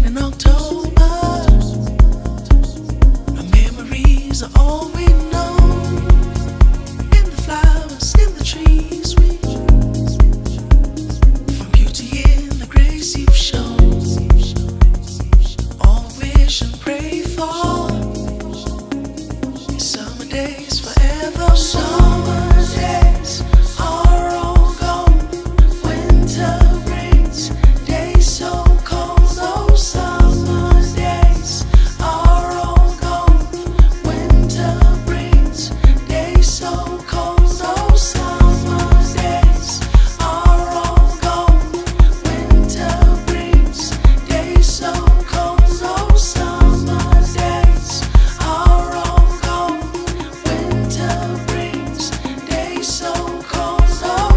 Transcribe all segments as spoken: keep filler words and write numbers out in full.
in October. Our memories are all we know. In the flowers, in the trees, we from beauty in the grace you've shown. All we wish and pray for is summer days forever. Summer days are all gone. Winter brings days so cold. Oh, summer days are all gone. Winter brings days so cold. Oh, summer days are all gone. Winter brings days so cold. Oh, summer days are all gone. Winter brings days so cold. Oh.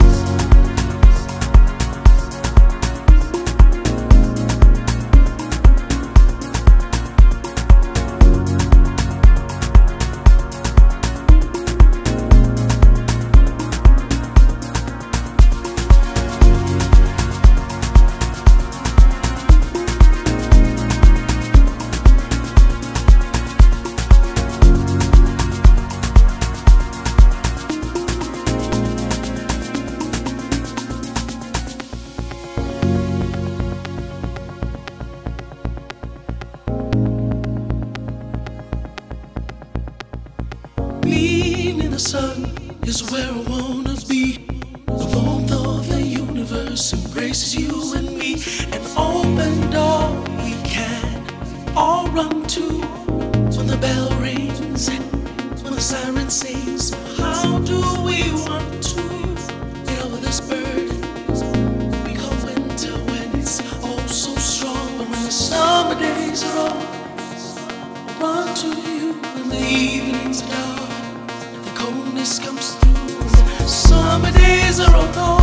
Being in the sun is where I wanna be. The warmth of the universe embraces you and me. An open door we can all run to when the bell rings, when the siren sings. How do we want to get over this burden we call winter when it's oh so strong? But when the summer days are over, I run to you when the evenings are dark. Coldness comes through. Summer days are all gone.